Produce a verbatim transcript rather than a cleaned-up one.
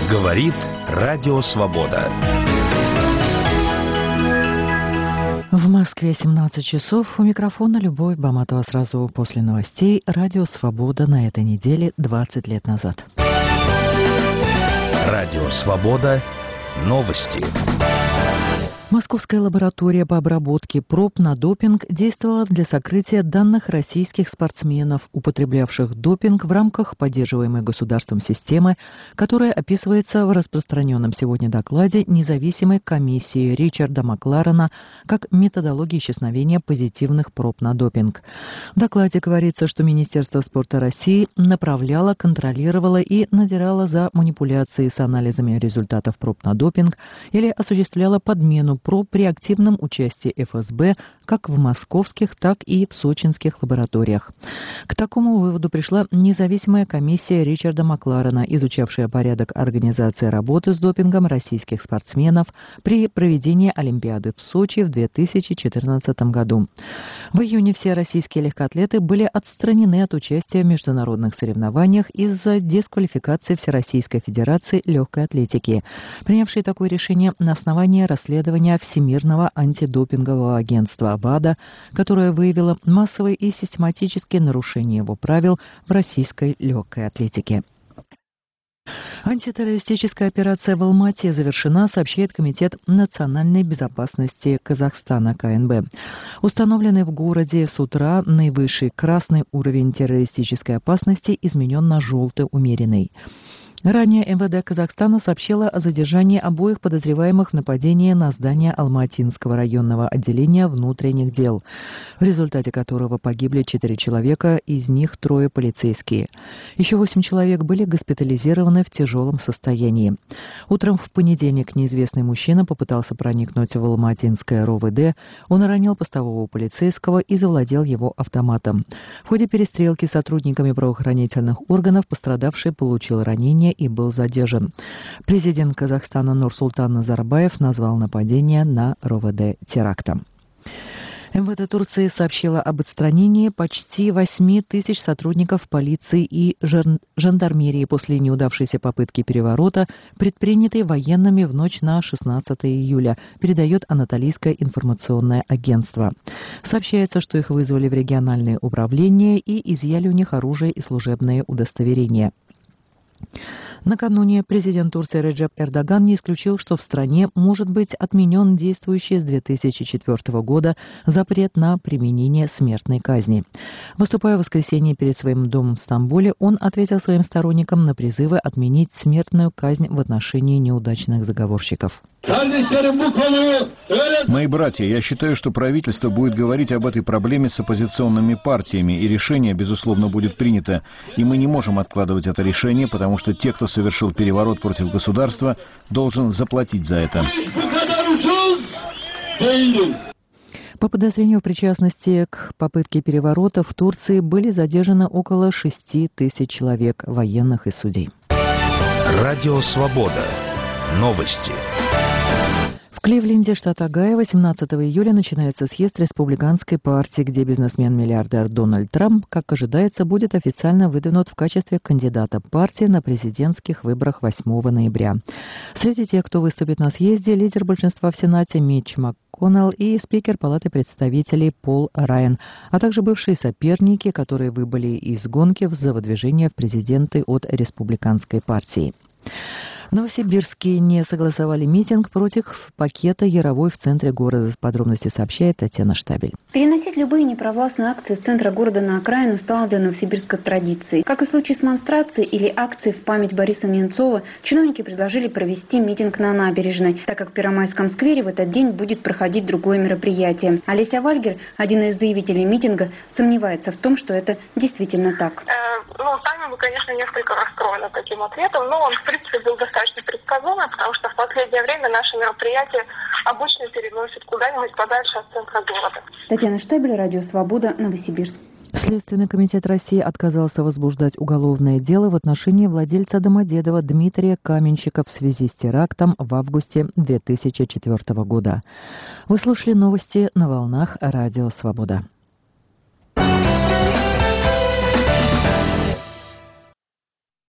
Говорит Радио Свобода. В Москве семнадцать часов. У микрофона Любовь Баматова. Сразу после новостей Радио Свобода на этой неделе двадцать лет назад. Радио Свобода. Новости. Московская лаборатория по обработке проб на допинг действовала для сокрытия данных российских спортсменов, употреблявших допинг в рамках поддерживаемой государством системы, которая описывается в распространенном сегодня докладе независимой комиссии Ричарда Макларена как методология исчезновения позитивных проб на допинг. В докладе говорится, что Министерство спорта России направляло, контролировало и надзирало за манипуляцией с анализами результатов проб на допинг или осуществляло подмену проб при активном участии эф эс бэ как в московских, так и в сочинских лабораториях. К такому выводу пришла независимая комиссия Ричарда Макларена, изучавшая порядок организации работы с допингом российских спортсменов при проведении Олимпиады в Сочи в две тысячи четырнадцатом году. В июне все российские легкоатлеты были отстранены от участия в международных соревнованиях из-за дисквалификации Всероссийской Федерации легкой атлетики, принявшей такое решение на основании расследования Всемирного антидопингового агентства ВАДА, которое выявило массовые и систематические нарушения его правил в российской легкой атлетике. Антитеррористическая операция в Алмате завершена, сообщает Комитет национальной безопасности Казахстана ка эн бэ. Установленный в городе с утра наивысший красный уровень террористической опасности изменен на желтый умеренный. Ранее эм вэ дэ Казахстана сообщила о задержании обоих подозреваемых в нападении на здание Алматинского районного отделения внутренних дел, в результате которого погибли четыре человека, из них трое полицейские. Еще восемь человек были госпитализированы в тяжелом состоянии. Утром в понедельник неизвестный мужчина попытался проникнуть в Алматинское эр о вэ дэ. Он ранил постового полицейского и завладел его автоматом. В ходе перестрелки с сотрудниками правоохранительных органов пострадавший получил ранение и был задержан. Президент Казахстана Нурсултан Назарбаев назвал нападение на эр о вэ дэ терактом. эм вэ дэ Турции сообщила об отстранении почти восьми тысяч сотрудников полиции и жандармерии после неудавшейся попытки переворота, предпринятой военными в ночь на шестнадцатое июля, передает Анатолийское информационное агентство. Сообщается, что их вызвали в региональные управления и изъяли у них оружие и служебные удостоверения. Накануне президент Турции Реджеп Эрдоган не исключил, что в стране может быть отменен действующий с две тысячи четвёртого года запрет на применение смертной казни. Выступая в воскресенье перед своим домом в Стамбуле, он ответил своим сторонникам на призывы отменить смертную казнь в отношении неудачных заговорщиков. Мои братья, я считаю, что правительство будет говорить об этой проблеме с оппозиционными партиями, и решение, безусловно, будет принято. И мы не можем откладывать это решение, потому что те, кто совершил переворот против государства, должен заплатить за это. По подозрению в причастности к попытке переворота в Турции были задержаны около шести тысяч человек, военных и судей. Радио Свобода. Новости. В Кливленде, штат Огайо, восемнадцатого июля начинается съезд республиканской партии, где бизнесмен-миллиардер Дональд Трамп, как ожидается, будет официально выдвинут в качестве кандидата партии на президентских выборах восьмого ноября. Среди тех, кто выступит на съезде, лидер большинства в Сенате Митч МакКоннелл и спикер Палаты представителей Пол Райан, а также бывшие соперники, которые выбыли из гонки за выдвижение в президенты от республиканской партии. В Новосибирске не согласовали митинг против пакета Яровой в центре города. Подробности сообщает Татьяна Штабель. Переносить любые неправластные акции с центра города на окраину стало для Новосибирска традицией. Как и в случае с монстрацией или акцией в память Бориса Немцова, чиновники предложили провести митинг на набережной, так как в Первомайском сквере в этот день будет проходить другое мероприятие. Олеся Вальгер, один из заявителей митинга, сомневается в том, что это действительно так. Э, ну, сами мы, конечно, несколько расстроены таким ответом, но он, в принципе, был достаточно предсказуемый, потому что в последнее время наши мероприятия обычно переносят куда-нибудь подальше от центра города. Татьяна Штабель, Радио Свобода, Новосибирск. Следственный комитет России отказался возбуждать уголовное дело в отношении владельца Домодедова Дмитрия Каменщика в связи с терактом в августе две тысячи четвёртого года. Вы слушали новости на волнах Радио Свобода.